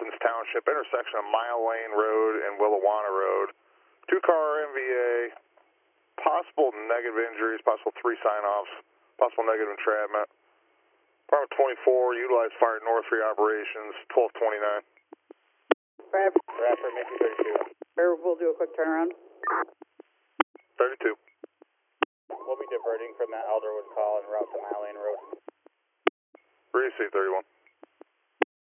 Stevens Township, intersection of Mile Lane Road and Willawanna Road. 2-car MVA, possible negative injuries, possible 3 sign-offs, possible negative entrapment. Department 24, utilize fire north for your operations, 1229. Bradford, make it 32. We'll do a quick turnaround. 32. We'll be diverting from that Elderwood call en route to Mile Lane Road. Receive 31.